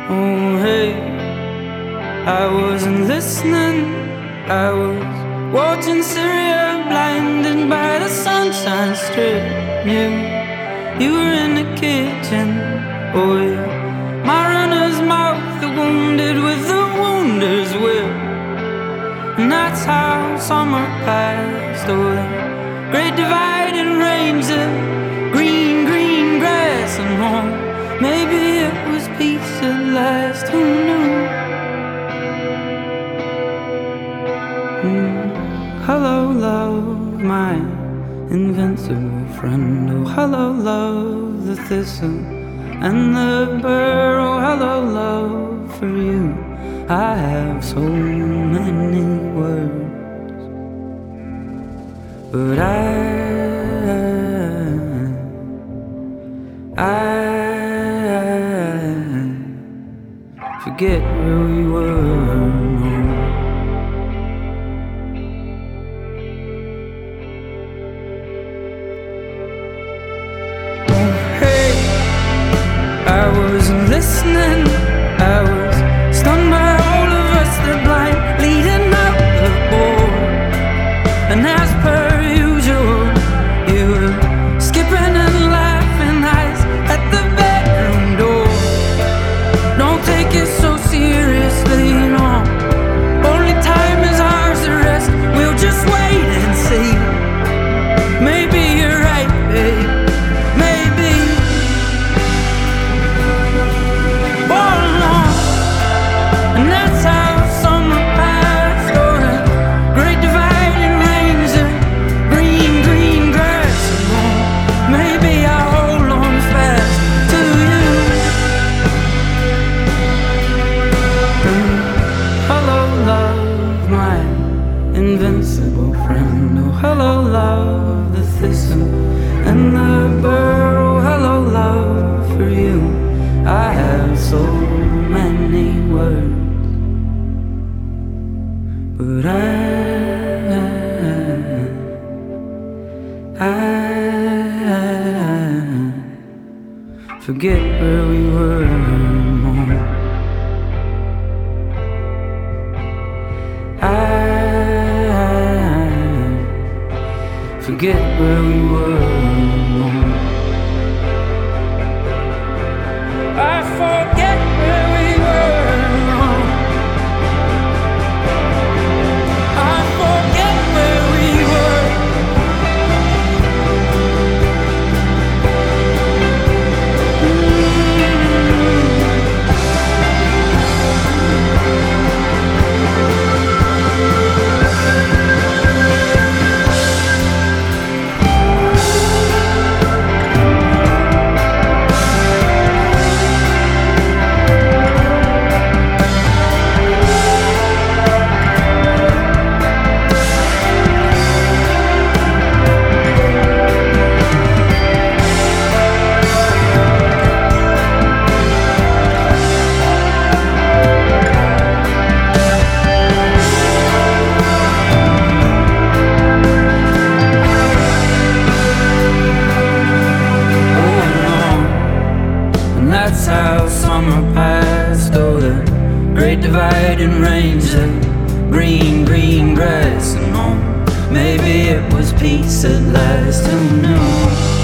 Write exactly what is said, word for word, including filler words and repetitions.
Oh hey, I wasn't listening. I was watching Syria, blinded by the sunshine strip. You, you were in the kitchen. Oh yeah, my runner's mouth, the wounded with the wounder's will. And that's how summer passed. Oh, the great dividing range of green, green grass and home. Maybe it was peace at last, who knew? Mm. Hello, love, my invincible friend. Oh, hello, love, the thistle and the burr. Oh, hello, love, for you I have so many words, but I, I forget where we were. Oh, hey, I wasn't listening. I was stunned by all of us, the blind leading out the board. And as per usual, you were skipping and laughing eyes at the bedroom door. Don't take it so seriously, no. Only time is ours to rest. We'll just wait and see. Maybe you're right, babe. Maybe. And that's how summer passed. Oh, the great dividing range of green, green grass. Oh, maybe I'll hold on fast to you. Mm. Hello, love, my invincible friend. Oh, hello, love, the thistle and the burr. Oh, hello, love, for you I have so many words, but I, I forget where we were. I forget where we were. I forget where we were. I forget where we were. That's how summer passed. Oh, the great dividing range of green, green grass and home. Maybe it was peace at last, who knew?